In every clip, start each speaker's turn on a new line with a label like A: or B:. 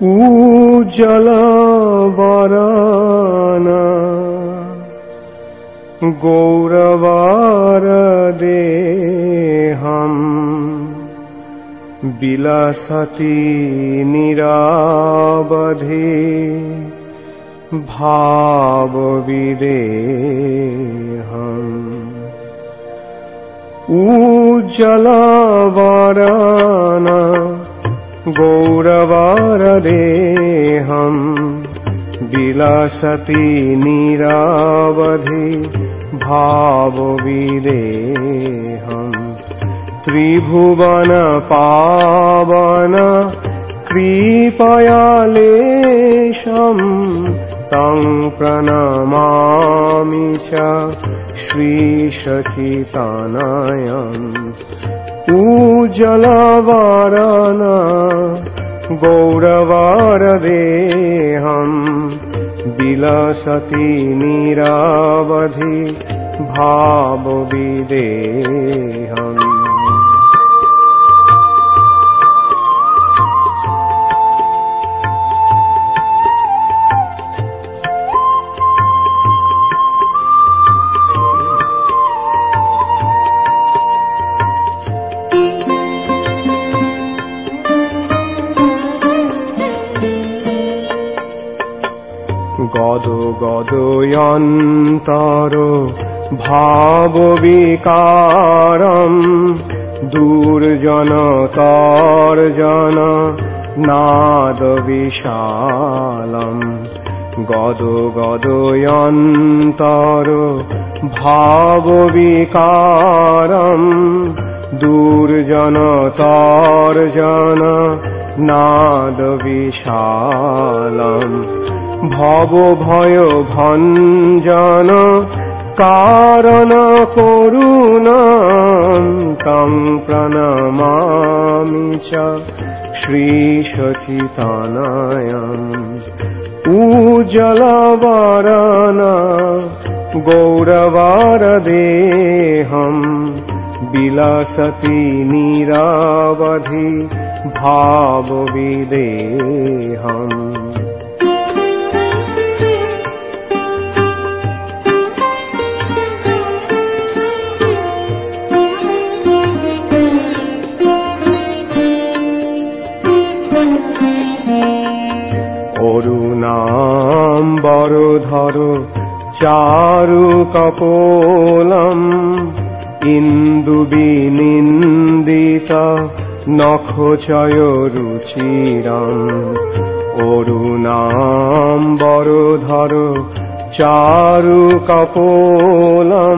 A: उज्ज्वलवरना गौरवारदेहम् विलसति निरावधि भावविदेहम् उज्ज्वलवरना गौरवारदेहम् विलसति निरावधि भावविदेहम् त्रिभुवन पावन कृपयालेशम् तं प्रणमामि च श्रीसचितानयम् उज्ज्वलवरना गौरवारदेहम् विलसति निरावधि भावविदेहम् গদ গদয়ন্তর ভাববিকারম দুর্জন তর্জন নাদ বিশালম গদ গদয়ন্তর ভাববিকারম দুর্জন তর্জন নাদ বিশালম ভব ভয় ভঞ্জন কারণ করুণাম तं প্রণমামি চ শ্রীসচিতানয়म् উজ্জ্বলবরনা গৌরবারদেহम् বিলসতি নিরাবধি ভাববিদেহम् অরুণাম্বরধর চারু কপোলম ইন্দুবিনিন্দিত নখচয় রুচিরম অরুণাম্বরধর চারু কপোলম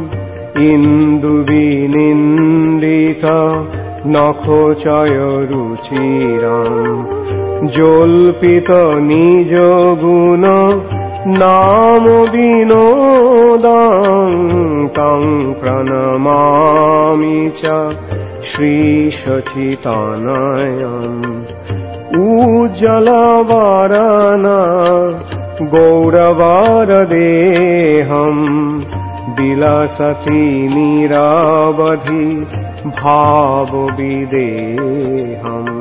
A: ইন্দুবিনিন্দিত নখচয় রুচিরম জল্পিত নিজ গুণ নাম বিনোদং तं প্রণমামি চ শ্রীসচিতানয়म् উজ্জ্বলবরনা গৌরবারদেহम् বিলসতি নিরাবধি ভাববিদেহम्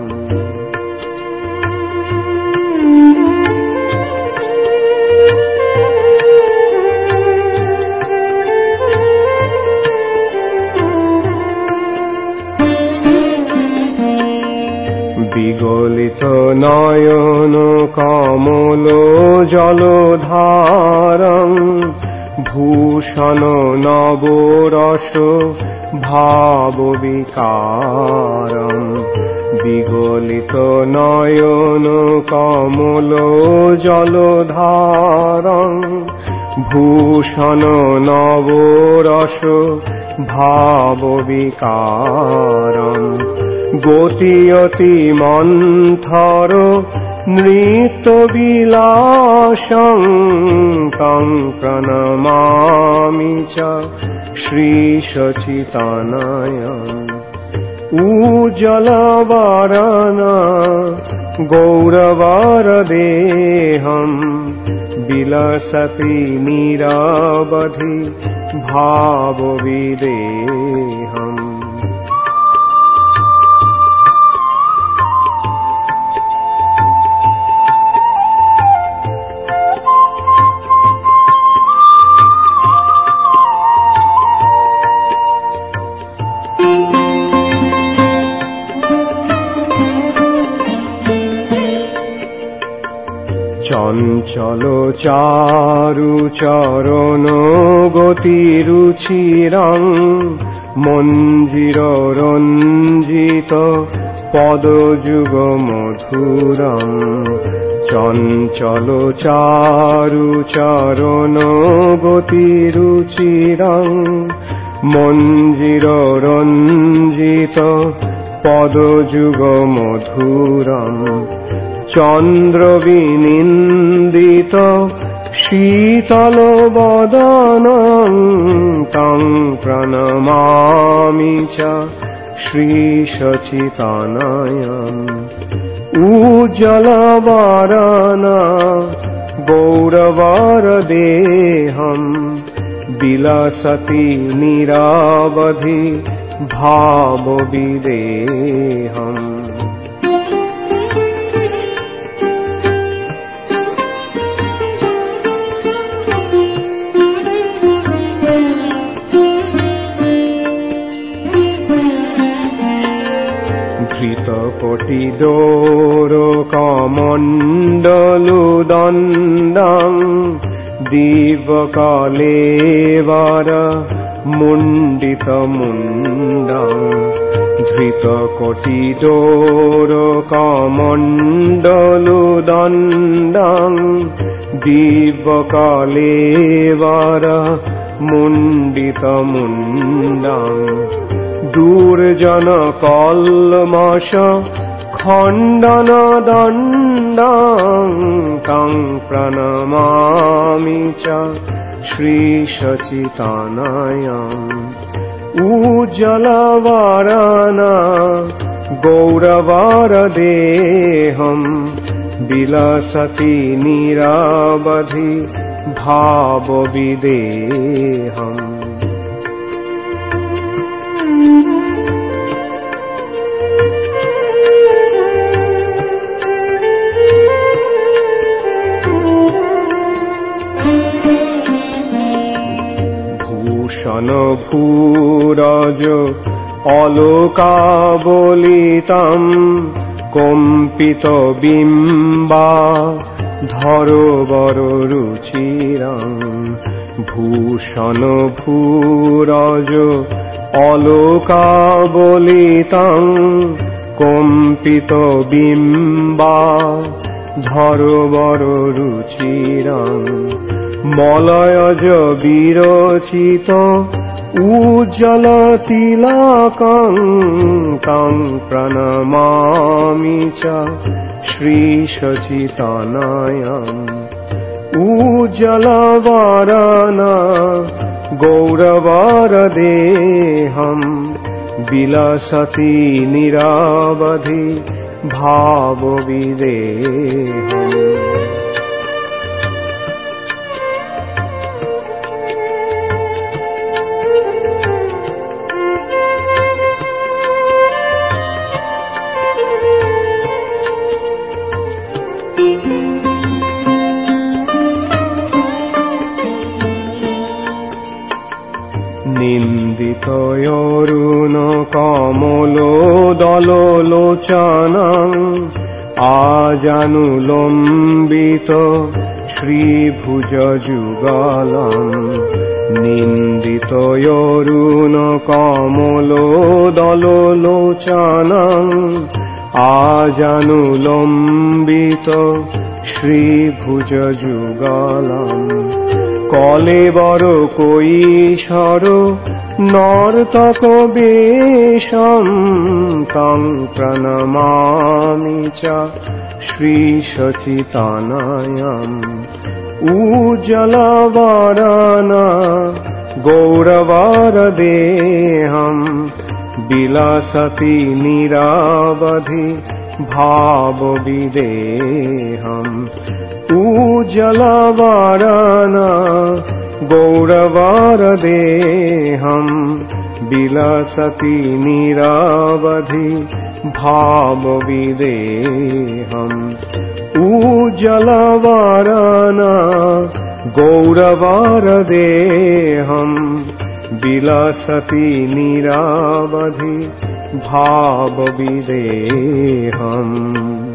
A: বিগলিত নয়ন কমল জলধারং ভূষণ নবরস ভাববিকারং বিগলিত নয়ন কমল জলধারং ভূষণ নবরস ভাববিকারং গতি অতি মন্থর নৃত্য বিলাসং तं প্রণমামি চ শ্রীসচিতানয়म् উজ্জ্বলবরনা গৌরবারদেহम् বিলসতি নিরাবধি ভাববিদেহम् চলো চারু চরণ গতি রুচিরাং মঞ্জির রঞ্জিত পদযুগ মধুরাং চঞ্চল চারু চরণ গতি রুচিরাং মঞ্জির রঞ্জিত পদযুগ মধুরাং চন্দ্র বিনিন্দিত শীতল বদনং তং প্রণমামি চ শ্রী সচিতানয়ং উজ্জ্বলবরনা গৌরবরদেহম বিলাসতি নিরাবধি ভাববিদেহম। ধৃতকটি ডোরকমণ্ডলুদণ্ডং দিবকলেবর মুণ্ডিত মুণ্ডং ধৃতকটি ডোরকমণ্ডলুদণ্ডং দিবকলেবর মুণ্ডিত মুণ্ডং দুর্জন কলমশ খণ্ডন দণ্ডং তং প্রণমামি চ শ্রী সচিতানয়ং উজ্জ্বলবরনা গৌরবরদেহম বিলাসতি নিরাবধি ভাববিদেহম। ভূরজ অলোকাবলিতম কম্পিত বিম্বা ধরবর রুচিরাং ভূষণ ভূরজ অলোকাবলিতং কম্পিত বিম্বা ধরবর রুচিরাং মলয়জ বিরচিত উজ্জ্বল তিলকং তং প্রণমামি চ শ্রী সচিতানয়ং উজ্জ্বলবরনা গৌরবরদেহম বিলাসতি নিরাবধি ভাববিদেহম। নিন্দিত অরুণ কমল দললোচনং আজানুলম্বিত শ্রীভুজ যুগলং নিন্দিত অরুণ কমল দললোচনং আজানুলম্বিত শ্রীভুজ যুগলং কলেবর কৈশর নর্তক বেশম তং প্রণমামি চ শ্রী সচিতানয়ং উজ্জ্বলবরনা গৌরবরদেহম বিলাসতি নিরাবধি ভাববিদেহম। উজ্জ্বলবরনা গৌরবরদেহম বিলাসতি নিরাবধি ভাববিদেহম। উজ্জ্বলবরনা গৌরবরদেহম বিলাসতি নিরাবধি ভাববিদেহম।